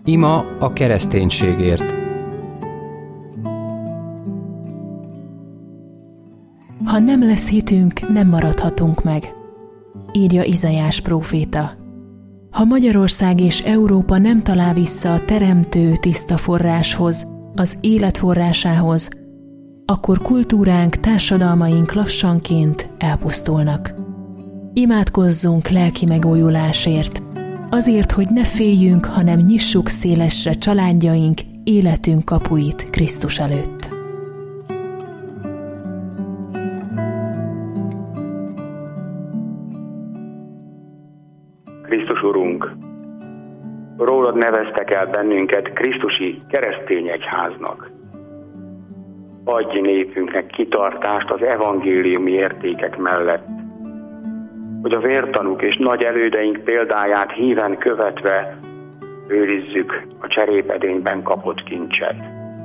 Ima a kereszténységért. Ha nem lesz hitünk, nem maradhatunk meg, írja Izaiás próféta. Ha Magyarország és Európa nem talál vissza a teremtő tiszta forráshoz, az élet forrásához, akkor kultúránk, társadalmaink lassanként elpusztulnak. Imádkozzunk lelki megújulásért, azért, hogy ne féljünk, hanem nyissuk szélesre családjaink, életünk kapuit Krisztus előtt. Krisztus Urunk, rólad neveztek el bennünket krisztusi keresztény egyháznak. Adj népünknek kitartást az evangéliumi értékek mellett, hogy a vértanúk és nagy elődeink példáját híven követve őrizzük a cserépedényben kapott kincset.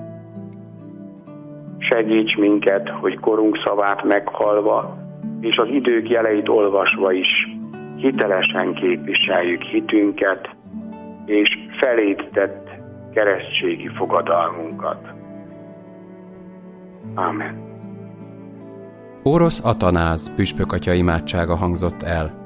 Segíts minket, hogy korunk szavát meghallva és az idők jeleit olvasva is hitelesen képviseljük hitünket és feléd tett keresztségi fogadalmunkat. Ámen. Orosz Atanáz püspökatya imádsága hangzott el.